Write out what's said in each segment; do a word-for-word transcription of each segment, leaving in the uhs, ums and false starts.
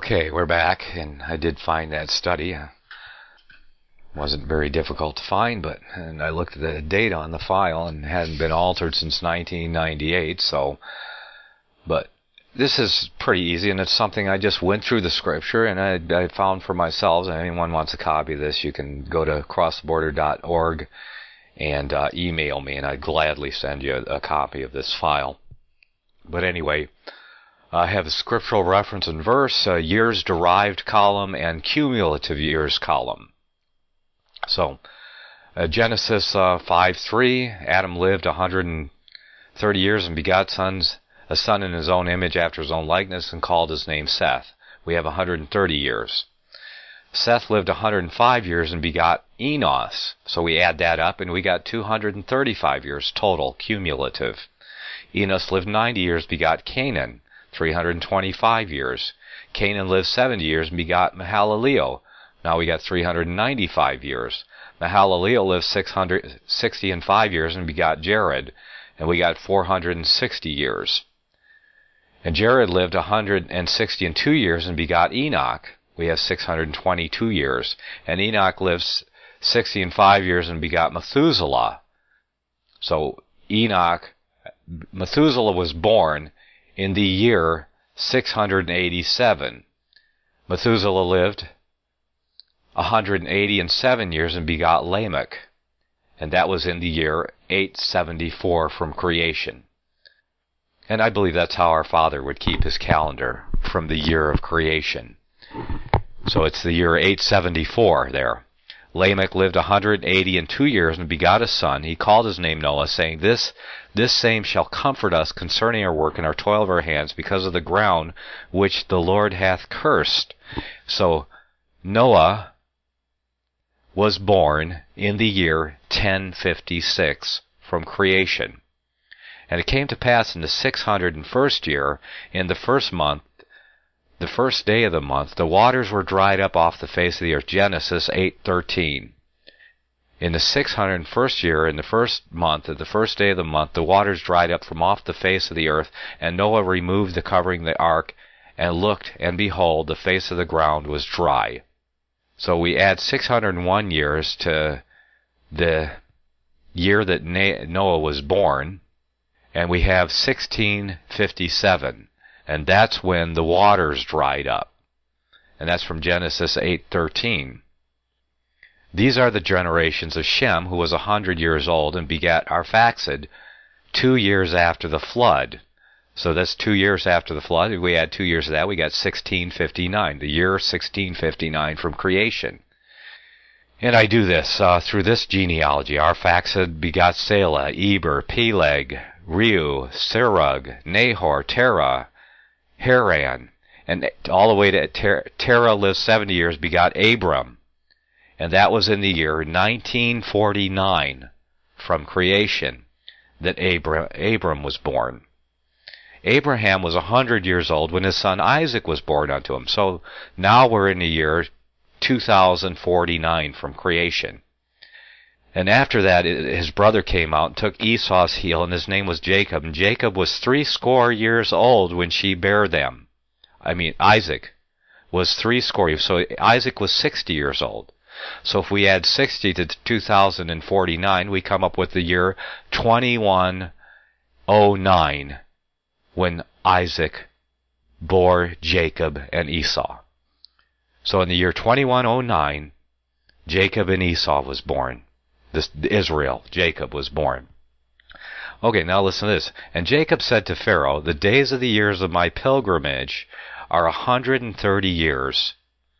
Okay, we're back, and I did find that study. It wasn't very difficult to find, but and I looked at the date on the file, and it hadn't been altered since nineteen ninety-eight, so, but this is pretty easy, and it's something I just went through the scripture, and I, I found for myself. If anyone wants a copy of this, you can go to cross the border dot org and uh, email me, and I'd gladly send you a, a copy of this file. But anyway, I have a scriptural reference and verse, a years derived column, and cumulative years column. So, uh, Genesis uh, five three, Adam lived one hundred thirty years and begot sons, a son in his own image after his own likeness, and called his name Seth. We have one hundred thirty years. Seth lived one hundred five years and begot Enos. So we add that up, and we got two hundred thirty-five years total, cumulative. Enos lived ninety years, begot Canaan. three hundred twenty-five years. Canaan lived seventy years and begot Mahalaleel. Now we got three hundred ninety-five years. Mahalaleel lived six hundred sixty and five years and begot Jared, and we got four hundred sixty years. And Jared lived one hundred sixty and two years and begot Enoch. We have six hundred twenty-two years. And Enoch lives sixty and five years and begot Methuselah. So Enoch, Methuselah was born in the year six hundred eighty-seven. Methuselah lived one hundred eighty and seven years and begot Lamech, and that was in the year eight seventy-four from creation. And I believe that's how our Father would keep his calendar, from the year of creation. So it's the year eight seventy-four there. Lamech lived one hundred eighty and two years and begot a son. He called his name Noah, saying, This this same shall comfort us concerning our work and our toil of our hands, because of the ground which the Lord hath cursed. So Noah was born in the year ten fifty-six from creation. And it came to pass in the six hundred and first year, in the first month, the first day of the month, the waters were dried up off the face of the earth. Genesis eight thirteen. In the six hundred and first year, in the first month, at the first day of the month, the waters dried up from off the face of the earth, and Noah removed the covering of the ark, and looked, and behold, the face of the ground was dry. So we add six hundred and one years to the year that Noah was born, and we have sixteen fifty-seven. And that's when the waters dried up. And that's from Genesis eight thirteen. These are the generations of Shem, who was a hundred years old, and begat Arphaxad two years after the flood. So that's two years after the flood. If we add two years of that, we got sixteen fifty-nine, the year sixteen fifty-nine from creation. And I do this uh, through this genealogy. Arphaxad begot Selah, Eber, Peleg, Reu, Serug, Nahor, Terah, Haran, and all the way to Ter- Terah lived seventy years, begot Abram, and that was in the year nineteen forty-nine from creation that Abram, Abram was born. Abraham was a hundred years old when his son Isaac was born unto him. So now we're in the year two thousand forty-nine from creation. And after that, his brother came out and took Esau's heel, and his name was Jacob. And Jacob was threescore years old when she bare them. I mean, Isaac was threescore years. So Isaac was sixty years old. So if we add sixty to two thousand forty-nine, we come up with the year twenty-one oh nine, when Isaac bore Jacob and Esau. So in the year twenty-one oh nine, Jacob and Esau was born. This Israel, Jacob, was born. Okay, now listen to this. And Jacob said to Pharaoh, The days of the years of my pilgrimage are a hundred and thirty years.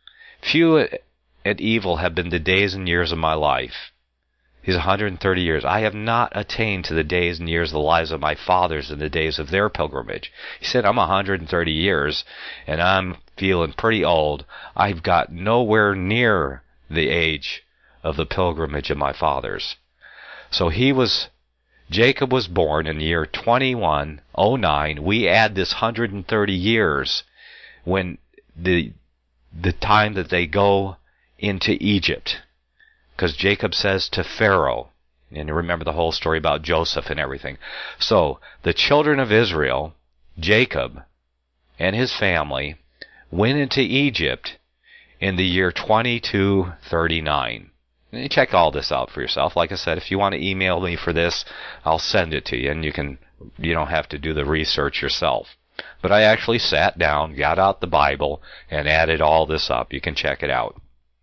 Few and evil have been the days and years of my life. These one hundred and thirty years. I have not attained to the days and years of the lives of my fathers in the days of their pilgrimage. He said, I'm one hundred and thirty years, and I'm feeling pretty old. I've got nowhere near the age of the pilgrimage of my fathers. So he was, Jacob was born in the year twenty-one oh nine. We add this one hundred and thirty years when the the time that they go into Egypt. Because Jacob says to Pharaoh, and you remember the whole story about Joseph and everything. So the children of Israel, Jacob and his family, went into Egypt in the year twenty-two thirty-nine. And you check all this out for yourself. Like I said, if you want to email me for this, I'll send it to you, and you can you don't have to do the research yourself. But I actually sat down, got out the Bible, and added all this up. You can check it out.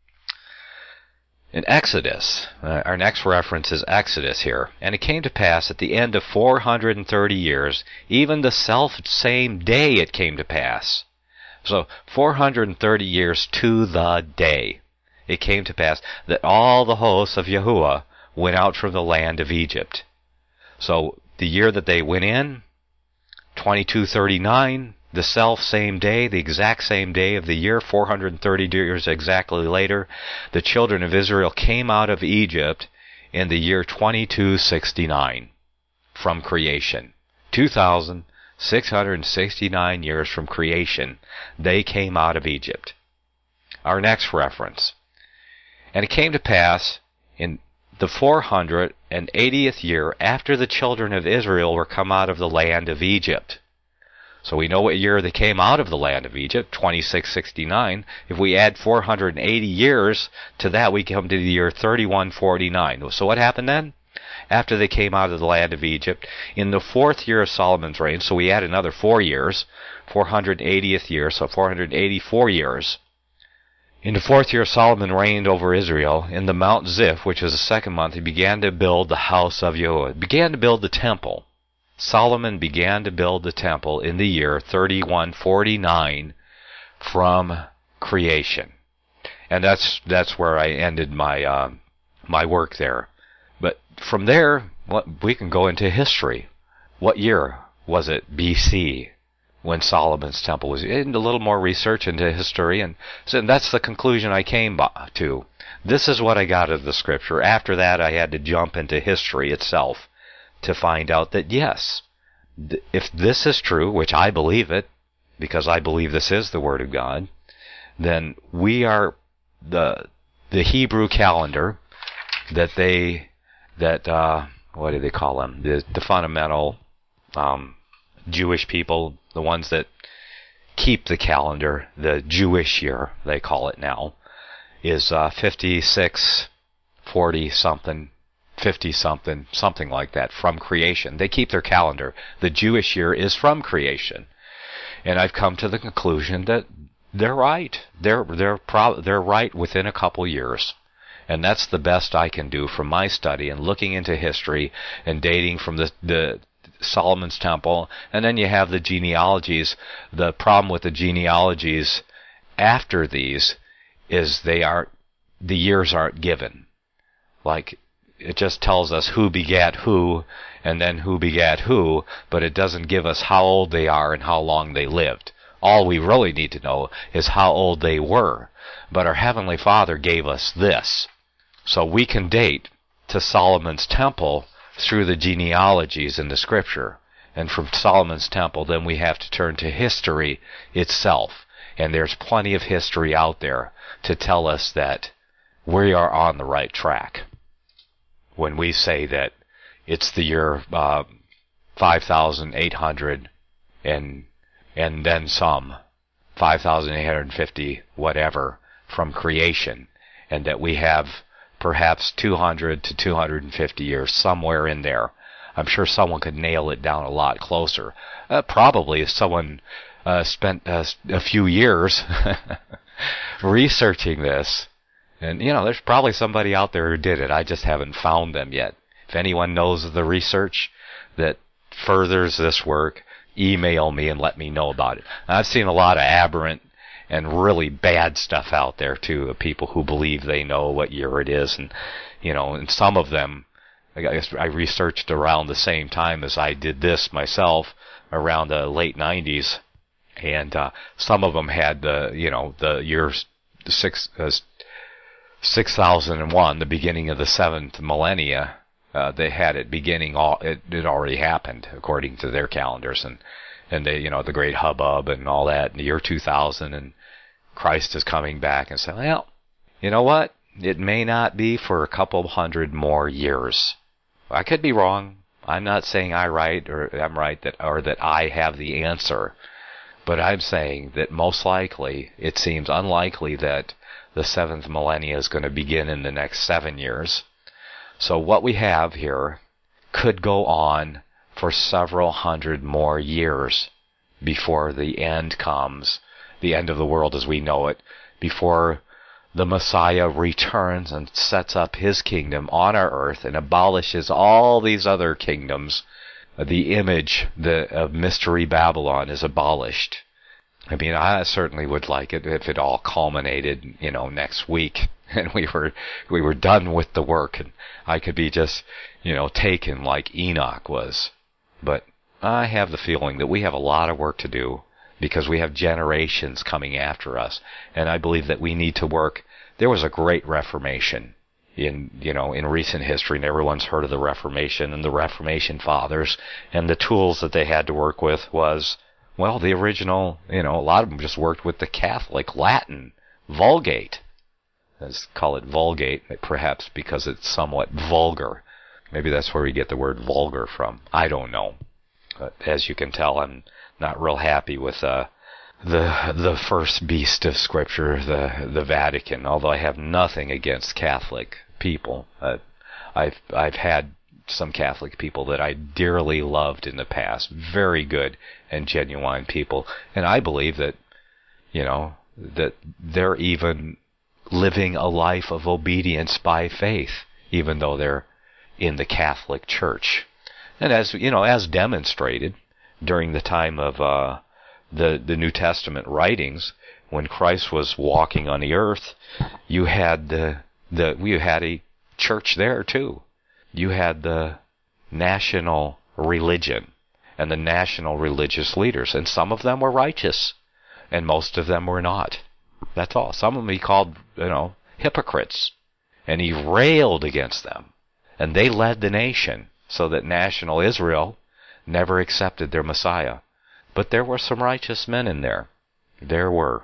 In Exodus, uh, our next reference is Exodus here. And it came to pass at the end of four hundred thirty years, even the self-same day it came to pass. So, four hundred thirty years to the day, it came to pass that all the hosts of Yahuwah went out from the land of Egypt. So, the year that they went in, twenty-two thirty-nine, the self-same day, the exact same day of the year, four hundred thirty years exactly later, the children of Israel came out of Egypt in the year twenty-two sixty-nine from creation. two thousand six hundred sixty-nine years from creation, they came out of Egypt. Our next reference. And it came to pass in the four hundred eightieth year after the children of Israel were come out of the land of Egypt. So we know what year they came out of the land of Egypt, twenty-six sixty-nine. If we add four hundred eighty years to that, we come to the year thirty-one forty-nine. So what happened then? After they came out of the land of Egypt, in the fourth year of Solomon's reign, so we add another four years, four hundred eightieth year, so four hundred eighty-four years. In the fourth year Solomon reigned over Israel, in the Mount Ziph, which was the second month, he began to build the house of Yahuwah. He began to build the temple. Solomon began to build the temple in the year thirty-one forty-nine from creation. And that's that's where I ended my uh, my work there. But from there, what, we can go into history. What year was it? B C, when Solomon's temple was. And a little more research into history, and so that's the conclusion I came to. This is what I got of the scripture. After that, I had to jump into history itself to find out that yes, th- if this is true, which I believe it, because I believe this is the Word of God, then we are the the Hebrew calendar that they that uh, what do they call them? The the fundamental um, Jewish people, the ones that keep the calendar, the Jewish year they call it now, is uh, fifty-six forty something. fifty something, something like that, from creation. They keep their calendar. The Jewish year is from creation. And I've come to the conclusion that they're right. They're they're pro- they're right within a couple years. And that's the best I can do from my study and looking into history and dating from the the Solomon's temple. And then you have the genealogies. The problem with the genealogies after these is they aren't, the years aren't given. Like, it just tells us who begat who, and then who begat who, but it doesn't give us how old they are and how long they lived. All we really need to know is how old they were. But our Heavenly Father gave us this. So we can date to Solomon's temple through the genealogies in the Scripture. And from Solomon's temple, then we have to turn to history itself. And there's plenty of history out there to tell us that we are on the right track. When we say that it's the year uh, five thousand eight hundred and and then some, five thousand eight hundred fifty, whatever, from creation, and that we have perhaps two hundred to two hundred fifty years somewhere in there. I'm sure someone could nail it down a lot closer. Uh, probably if someone uh, spent uh, a few years researching this. And, you know, there's probably somebody out there who did it. I just haven't found them yet. If anyone knows of the research that furthers this work, email me and let me know about it. I've seen a lot of aberrant and really bad stuff out there, too, of people who believe they know what year it is. And, you know, and some of them, I guess I researched around the same time as I did this myself, around the late nineties. And uh, some of them had the, you know, the years six... Uh, six thousand one, the beginning of the seventh millennia, uh, they had it beginning, all, it, it already happened according to their calendars, and, and they, you know, the great hubbub and all that in the year two thousand, and Christ is coming back and saying, well, you know what? It may not be for a couple hundred more years. I could be wrong. I'm not saying I right or I'm right that, or that I have the answer. But I'm saying that most likely, it seems unlikely that the seventh millennia is going to begin in the next seven years. So what we have here could go on for several hundred more years before the end comes, the end of the world as we know it, before the Messiah returns and sets up his kingdom on our earth and abolishes all these other kingdoms. The image the, of Mystery Babylon is abolished. I mean, I certainly would like it if it all culminated, you know, next week, and we were we were done with the work, and I could be just, you know, taken like Enoch was. But I have the feeling that we have a lot of work to do because we have generations coming after us, and I believe that we need to work. There was a great Reformation in, you know, in recent history, and everyone's heard of the Reformation and the Reformation Fathers, and the tools that they had to work with was, well, the original, you know, a lot of them just worked with the Catholic Latin Vulgate. Let's call it Vulgate, perhaps because it's somewhat vulgar. Maybe that's where we get the word vulgar from. I don't know. But as you can tell, I'm not real happy with uh, the the first beast of Scripture, the the Vatican. Although I have nothing against Catholic people, uh, I've I've had some Catholic people that I dearly loved in the past, very good and genuine people, and I believe that, you know, that they're even living a life of obedience by faith, even though they're in the Catholic Church. And as you know, as demonstrated during the time of uh, the the New Testament writings, when Christ was walking on the earth, you had the the you had a church there too. You had the national religion and the national religious leaders, and some of them were righteous, and most of them were not. That's all. Some of them he called, you know, hypocrites, and he railed against them, and they led the nation so that national Israel never accepted their Messiah. But there were some righteous men in there. There were.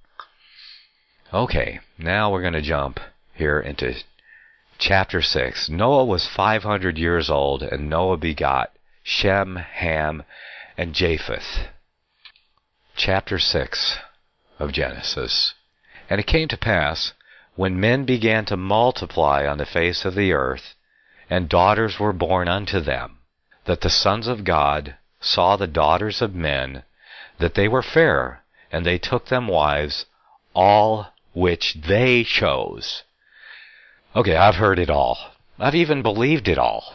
Okay, now we're going to jump here into Chapter six. Noah was five hundred years old, and Noah begot Shem, Ham, and Japheth. Chapter six of Genesis. And it came to pass, when men began to multiply on the face of the earth, and daughters were born unto them, that the sons of God saw the daughters of men, that they were fair, and they took them wives, all which they chose. Okay, I've heard it all. I've even believed it all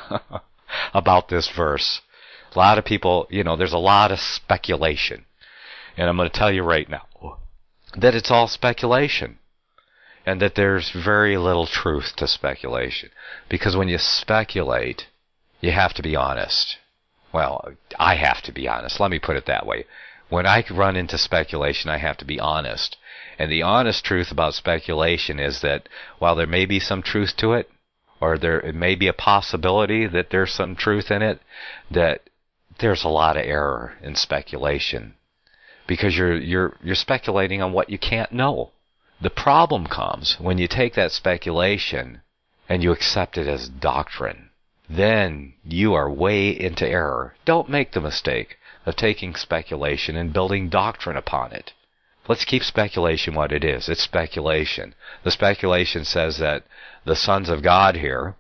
about this verse. A lot of people, you know, there's a lot of speculation. And I'm going to tell you right now that it's all speculation. And that there's very little truth to speculation. Because when you speculate, you have to be honest. Well, I have to be honest. Let me put it that way. When I run into speculation, I have to be honest. And the honest truth about speculation is that while there may be some truth to it, or there it may be a possibility that there's some truth in it, that there's a lot of error in speculation. Because you're you're you're speculating on what you can't know. The problem comes when you take that speculation and you accept it as doctrine. Then you are way into error. Don't make the mistake of taking speculation and building doctrine upon it. Let's keep speculation what it is. It's speculation. The speculation says that the sons of God here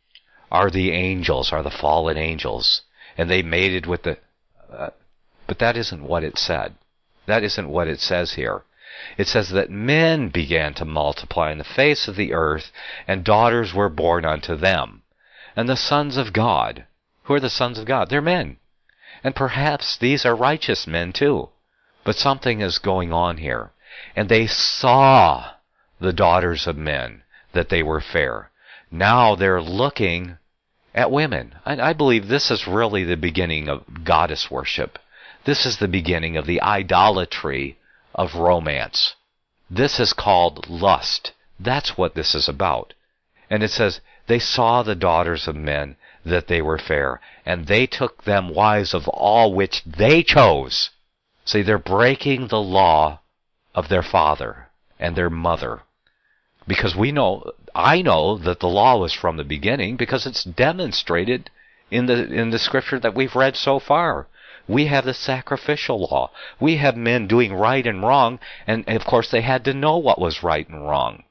are the angels, are the fallen angels, and they mated with the... Uh, but that isn't what it said. That isn't what it says here. It says that men began to multiply in the face of the earth, and daughters were born unto them. And the sons of God, who are the sons of God? They're men. And perhaps these are righteous men too. But something is going on here. And they saw the daughters of men, that they were fair. Now they're looking at women. And I believe this is really the beginning of goddess worship. This is the beginning of the idolatry of romance. This is called lust. That's what this is about. And it says, they saw the daughters of men, that they were fair, and they took them wives of all which they chose. See, they're breaking the law of their father and their mother. Because we know, I know that the law was from the beginning because it's demonstrated in the in the scripture that we've read so far. We have the sacrificial law. We have men doing right and wrong, and of course they had to know what was right and wrong.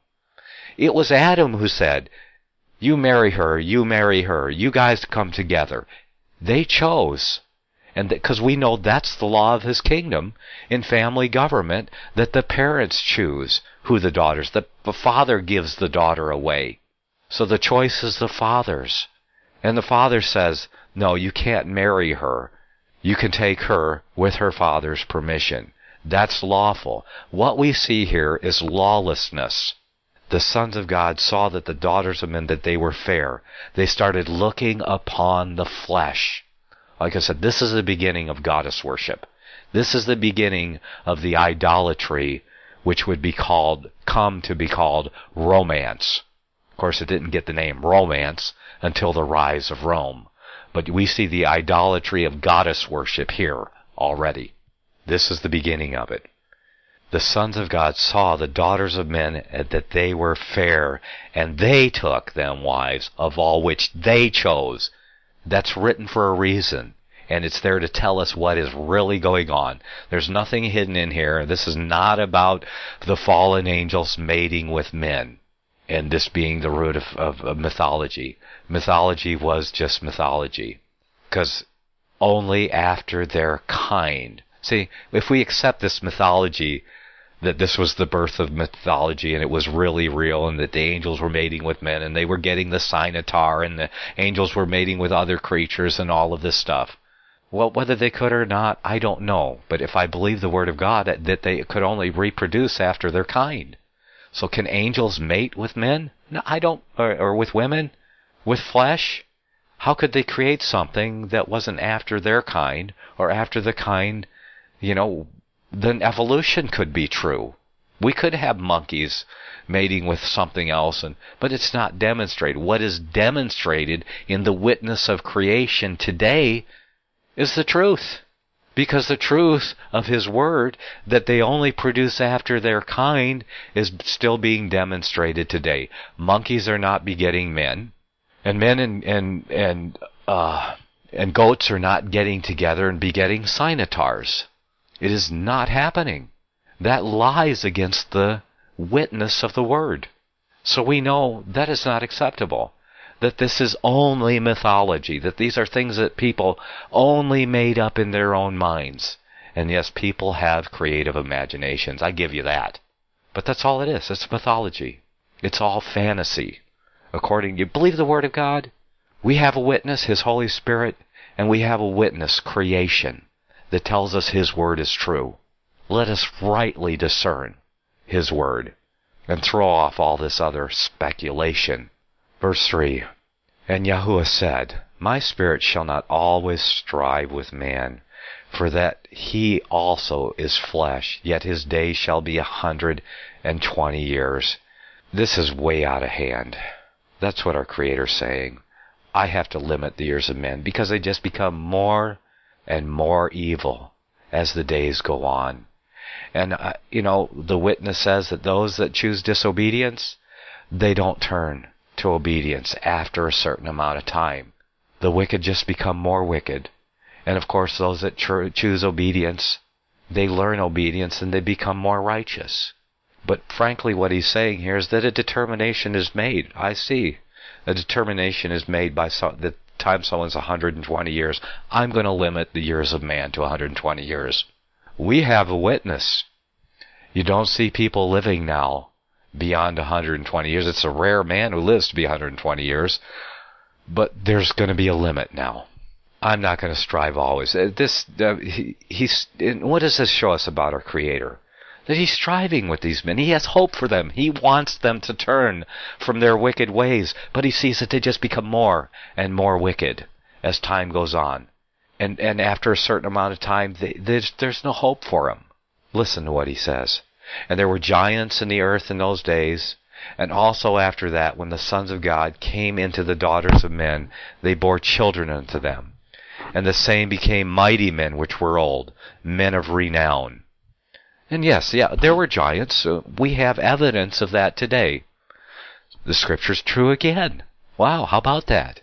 It was Adam who said, you marry her, you marry her, you guys come together. They chose. And because we know that's the law of his kingdom in family government, that the parents choose who the daughters, the, the father gives the daughter away. So the choice is the father's. And the father says, no, you can't marry her. You can take her with her father's permission. That's lawful. What we see here is lawlessness. The sons of God saw that the daughters of men, that they were fair. They started looking upon the flesh. Like I said, this is the beginning of goddess worship. This is the beginning of the idolatry, which would be called, come to be called romance. Of course, it didn't get the name romance until the rise of Rome. But we see the idolatry of goddess worship here already. This is the beginning of it. The sons of God saw the daughters of men that they were fair, and they took them wives of all which they chose. That's written for a reason, and it's there to tell us what is really going on. There's nothing hidden in here. This is not about the fallen angels mating with men, and this being the root of, of, of mythology. Mythology was just mythology, because only after their kind. See, if we accept this mythology, that this was the birth of mythology and it was really real, and that the angels were mating with men and they were getting the Sinotar and the angels were mating with other creatures and all of this stuff. Well, whether they could or not, I don't know. But if I believe the Word of God, that, that they could only reproduce after their kind. So can angels mate with men? No, I don't. Or, or with women? With flesh? How could they create something that wasn't after their kind, or after the kind, you know, then evolution could be true. We could have monkeys mating with something else, and but it's not demonstrated. What is demonstrated in the witness of creation today is the truth. Because the truth of His Word, that they only produce after their kind, is still being demonstrated today. Monkeys are not begetting men, and men and and and uh, and goats are not getting together and begetting Sinotars. It is not happening. That lies against the witness of the Word. So we know that is not acceptable. That this is only mythology. That these are things that people only made up in their own minds. And yes, people have creative imaginations. I give you that. But that's all it is. It's mythology. It's all fantasy. According, you believe the Word of God? We have a witness, His Holy Spirit, and we have a witness, creation, that tells us His Word is true. Let us rightly discern His Word and throw off all this other speculation. Verse three, and Yahuwah said, my spirit shall not always strive with man, for that he also is flesh, yet his days shall be a hundred and twenty years. This is way out of hand. That's what our Creator's saying. I have to limit the years of men because they just become more and more evil as the days go on. And, uh, you know, the witness says that those that choose disobedience, they don't turn to obedience after a certain amount of time. The wicked just become more wicked. And, of course, those that cho- choose obedience, they learn obedience and they become more righteous. But, frankly, what he's saying here is that a determination is made. I see. A determination is made by so- the time someone's one hundred twenty years. I'm going to limit the years of man to one hundred twenty years. We have a witness. You don't see people living now beyond one hundred twenty years. It's a rare man who lives to be one hundred twenty years. But there's going to be a limit now. I'm not going to strive always. This, uh, he, he's. What does this show us about our Creator? That He's striving with these men. He has hope for them. He wants them to turn from their wicked ways. But He sees that they just become more and more wicked as time goes on. And and after a certain amount of time, they, there's, there's no hope for them. Listen to what He says. And there were giants in the earth in those days. And also after that, when the sons of God came into the daughters of men, they bore children unto them. And the same became mighty men which were old, men of renown. And yes, yeah, there were giants. Uh, we have evidence of that today. The Scripture's true again. Wow, how about that?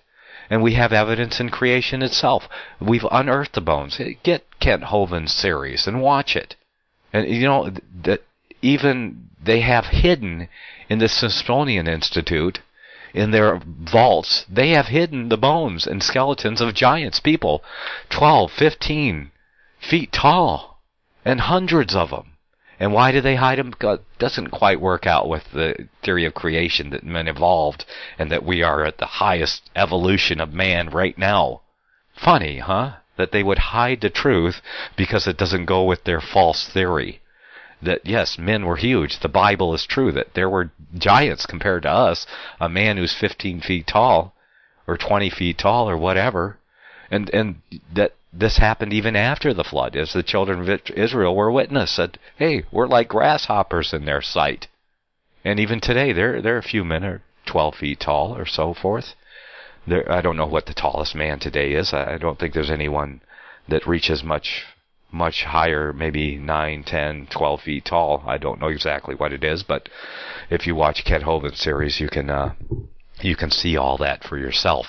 And we have evidence in creation itself. We've unearthed the bones. Get Kent Hovind's series and watch it. And you know that even they have hidden in the Smithsonian Institute, in their vaults, they have hidden the bones and skeletons of giants, people twelve, fifteen feet tall, and hundreds of them. And why do they hide them? Because it doesn't quite work out with the theory of creation that men evolved and that we are at the highest evolution of man right now. Funny, huh? That they would hide the truth because it doesn't go with their false theory. That, yes, men were huge. The Bible is true that there were giants compared to us. A man who's fifteen feet tall or twenty feet tall or whatever. And, and that this happened even after the flood, as the children of Israel were witness that, hey, we're like grasshoppers in their sight. And even today, there there are a few men are twelve feet tall or so forth. There, I don't know what the tallest man today is. I, I don't think there's anyone that reaches much much higher, maybe nine, ten, twelve feet tall. I don't know exactly what it is, but if you watch Kent Hovind's series, you can uh, you can see all that for yourself.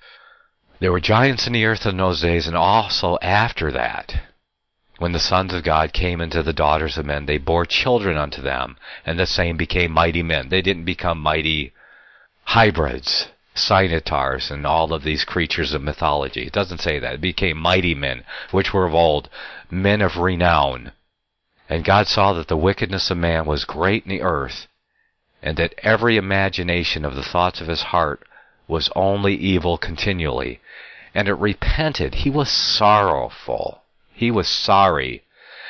There were giants in the earth in those days, and also after that. When the sons of God came into the daughters of men, they bore children unto them, and the same became mighty men. They didn't become mighty hybrids, centaurs, and all of these creatures of mythology. It doesn't say that. It became mighty men, which were of old, men of renown. And God saw that the wickedness of man was great in the earth, and that every imagination of the thoughts of his heart was only evil continually. And it repented. He was sorrowful. He was sorry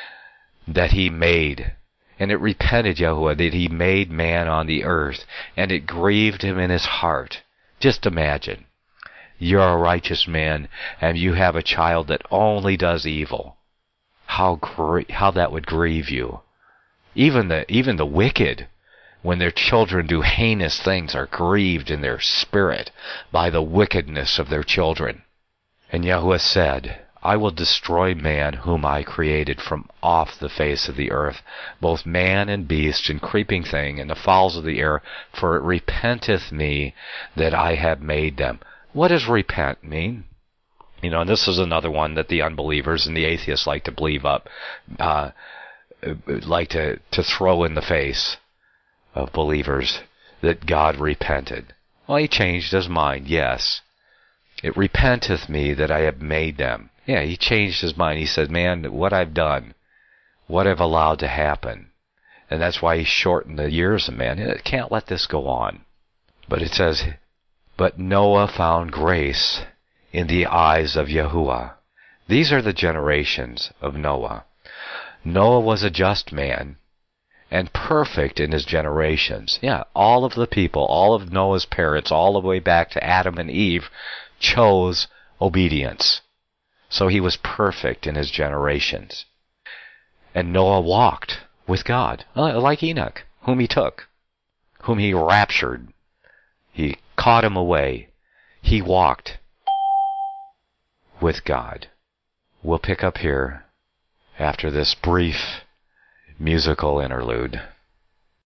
that he made. And it repented, Yahuwah, that he made man on the earth. And it grieved him in his heart. Just imagine. You're a righteous man, and you have a child that only does evil. How gr- how that would grieve you. Even the even the wicked, when their children do heinous things, are grieved in their spirit by the wickedness of their children. And Yahuwah said, I will destroy man whom I created from off the face of the earth, both man and beast and creeping thing and the fowls of the air, for it repenteth me that I have made them. What does repent mean? You know, and this is another one that the unbelievers and the atheists like to believe up, uh, like to, to throw in the face of believers, that God repented. Well, he changed his mind, yes. It repenteth me that I have made them. Yeah, he changed his mind. He said, man, what I've done, what I've allowed to happen. And that's why he shortened the years of man. It can't let this go on. But it says, but Noah found grace in the eyes of Yahuwah. These are the generations of Noah. Noah was a just man and perfect in his generations. Yeah, all of the people, all of Noah's parents, all the way back to Adam and Eve, chose obedience. So he was perfect in his generations. And Noah walked with God, like Enoch, whom he took, whom he raptured. He caught him away. He walked with God. We'll pick up here after this brief musical interlude.